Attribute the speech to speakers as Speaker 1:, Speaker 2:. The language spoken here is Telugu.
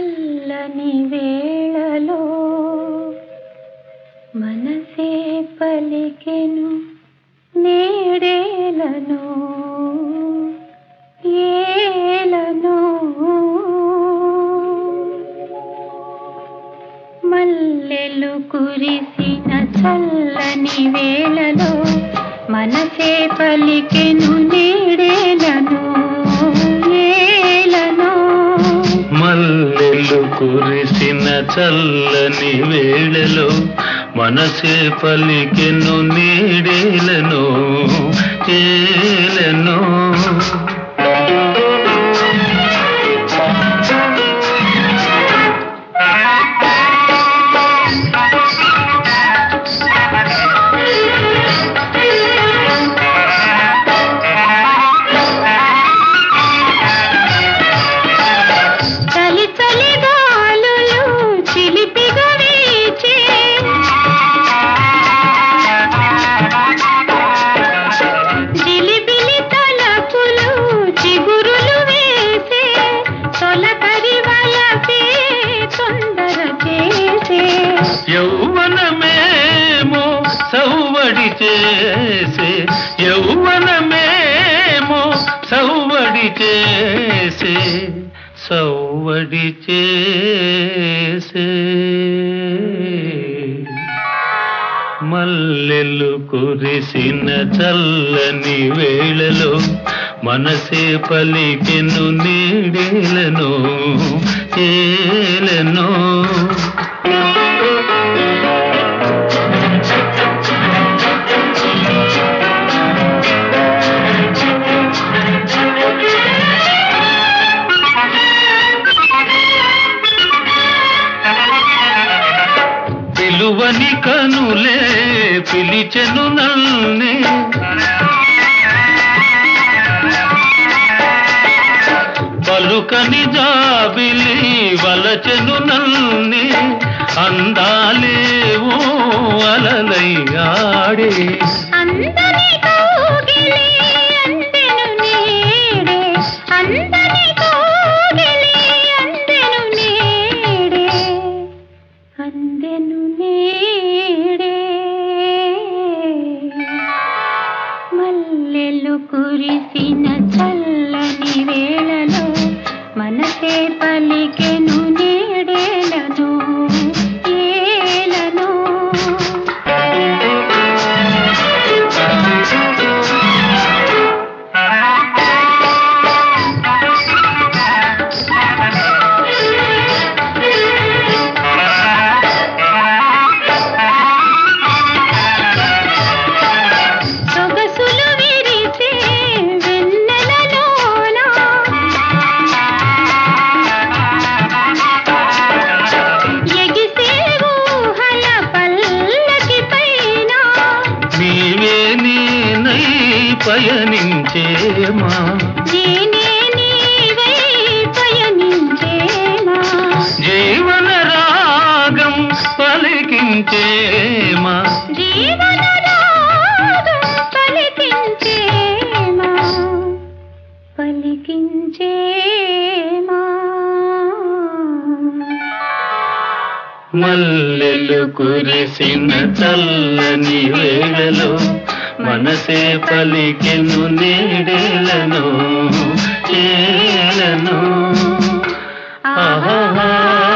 Speaker 1: చల్లని వేళలో మనసే పలికెను నేడేలను ఏలను మల్లెలు కురిసిన చల్లని వేళలో మనసే పలికెను నేడేలను ఏలను
Speaker 2: మల్లెలు కురిసిన చల్లని వేళలో మనసే పలికెను నీడేలను ఏలను యౌవనమేమో సౌవడి చేసే యౌవనమేమో సౌవడి చేసే సౌవడి చేసే మల్లెలు కురిసిన చల్లని వేళలో మనసే పలికెను నీడేలను ఏలను పిలువని కనులే పిలిచెను నల్నే పలుకని జాబిలి వలచెను నల్నే అందాలేవో అలలై ఆడే
Speaker 1: అందని కోగిలి అందెను నేడే అందని కోగిలి అందెను నేడే అందెను నేడే మల్లెలు కురిసిన చల్లని వేళలో మనసే పలికెను నేడేలను ఏలను సొగసులు విరిసే వెన్నెలలోన ఎగిసే ఊహల పల్లకి పైన
Speaker 2: నీవే నేనై పయనించేమా
Speaker 1: నేనే నీవై పయనించేమా
Speaker 2: జీవన రాగం పలికించేమా
Speaker 1: జీవన రాగం పలికించేమా పలికించేమా
Speaker 2: మల్లెలు కురిసిన చల్లని వేళలో మనసే పలికెను నీడేలను ఏలను ఆహా